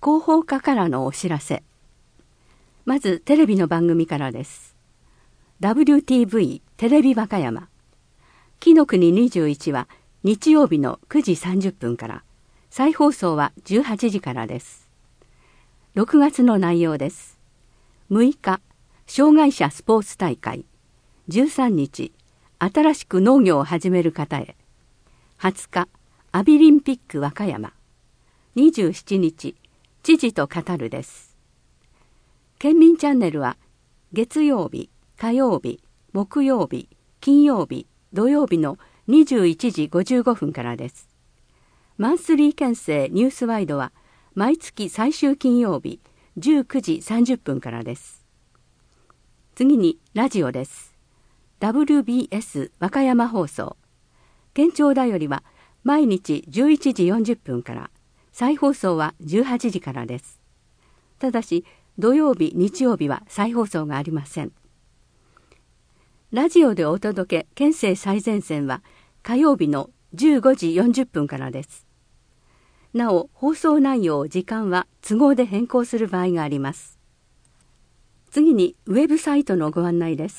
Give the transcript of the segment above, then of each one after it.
広報課からのお知らせ。まずテレビの番組からです。WTV テレビ和歌山。紀の国21は日曜日の9時30分から、再放送は18時からです。6月の内容です。6日、障害者スポーツ大会。13日、新しく農業を始める方へ。20日、アビリンピック和歌山。27日、知事と語るです。県民チャンネルは月曜日、火曜日、木曜日、金曜日、土曜日の21時55分からです。マンスリー県政ニュースワイドは毎月最終金曜日19時30分からです。次にラジオです。WBS 和歌山放送。県庁だよりは毎日11時40分から、再放送は18時からです。ただし土曜日、日曜日は再放送がありません。ラジオでお届け県政最前線は火曜日の15時40分からです。なお放送内容時間は都合で変更する場合があります。次にウェブサイトのご案内です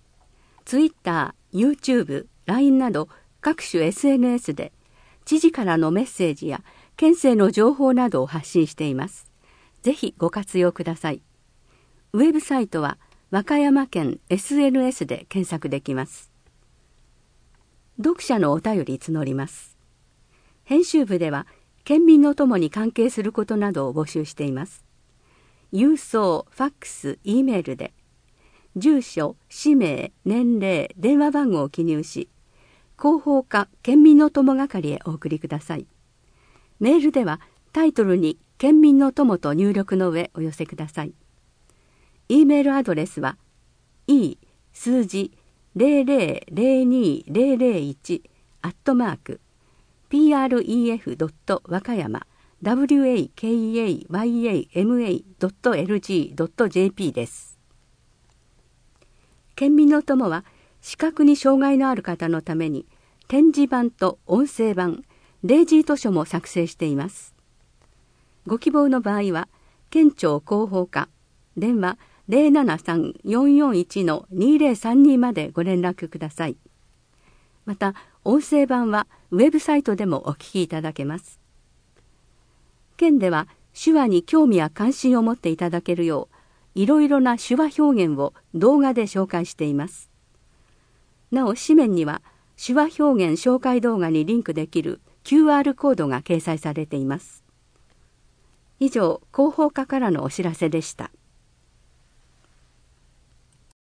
。Twitter、YouTube、LINE など各種 SNS で知事からのメッセージや県政の情報などを発信しています。ぜひご活用ください。ウェブサイトは和歌山県 SNS で検索できます。読者のお便り募ります。編集部では県民の友に関係することなどを募集しています。郵送、ファックス、Eメールで住所、氏名、年齢、電話番号を記入し、広報課県民の友係へお送りください。メールではタイトルに県民の友と入力の上お寄せください。Eメールアドレスは e 数字0002001 @pref.wakayama wakayama.lg.jp です。県民の友は視覚に障害のある方のために点字版と音声版、レイジー図書も作成しています。ご希望の場合は県庁広報課電話 073-441-2032 までご連絡ください。また音声版はウェブサイトでもお聞きいただけます。県では手話に興味や関心を持っていただけるよういろいろな手話表現を動画で紹介しています。なお紙面には手話表現紹介動画にリンクできる QR コードが掲載されています。以上、広報課からのお知らせでした。